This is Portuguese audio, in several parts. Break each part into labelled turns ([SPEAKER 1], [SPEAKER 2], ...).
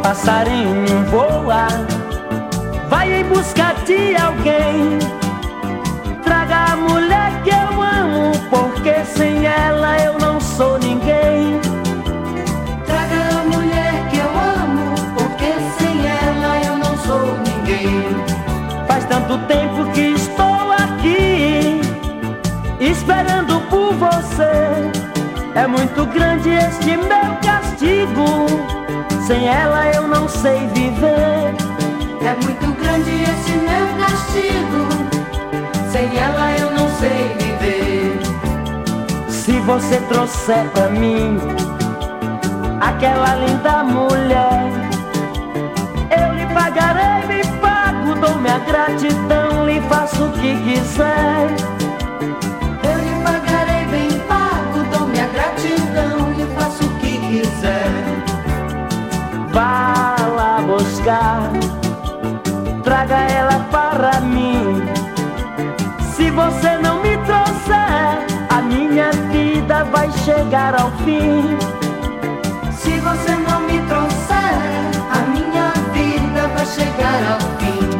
[SPEAKER 1] passarinho voa, vai em busca de alguém. Traga a mulher que eu amo, porque sem ela eu não sou ninguém.
[SPEAKER 2] Traga a mulher que eu amo, porque sem ela eu não sou ninguém.
[SPEAKER 1] Faz tanto tempo que estou aqui, esperando por você. É muito grande este meu castigo, sem ela eu não sei viver.
[SPEAKER 2] É muito grande esse meu castigo, sem ela eu não sei viver.
[SPEAKER 1] Se você trouxer pra mim aquela linda mulher, eu lhe pagarei, me pago, dou minha gratidão, lhe faço o que quiser.
[SPEAKER 2] Eu lhe pagarei bem pago, dou minha gratidão, lhe faço o que quiser.
[SPEAKER 1] Vá lá buscar, traga ela para mim. Se você não me trouxer, a minha vida vai chegar ao fim.
[SPEAKER 2] Se você não me trouxer, a minha vida vai chegar ao fim.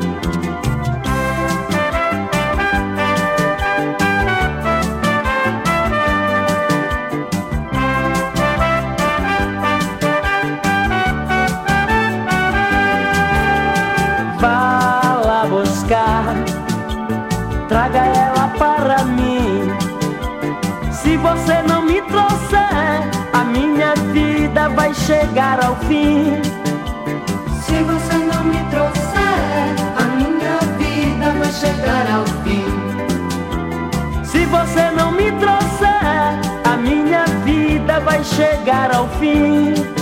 [SPEAKER 1] Vá lá buscar, traga ela para mim. Se você não me trouxer, a minha vida vai chegar ao fim.
[SPEAKER 2] Se você não me trouxer, a minha vida vai chegar ao fim.
[SPEAKER 1] Se você não me trouxer, a minha vida vai chegar ao fim.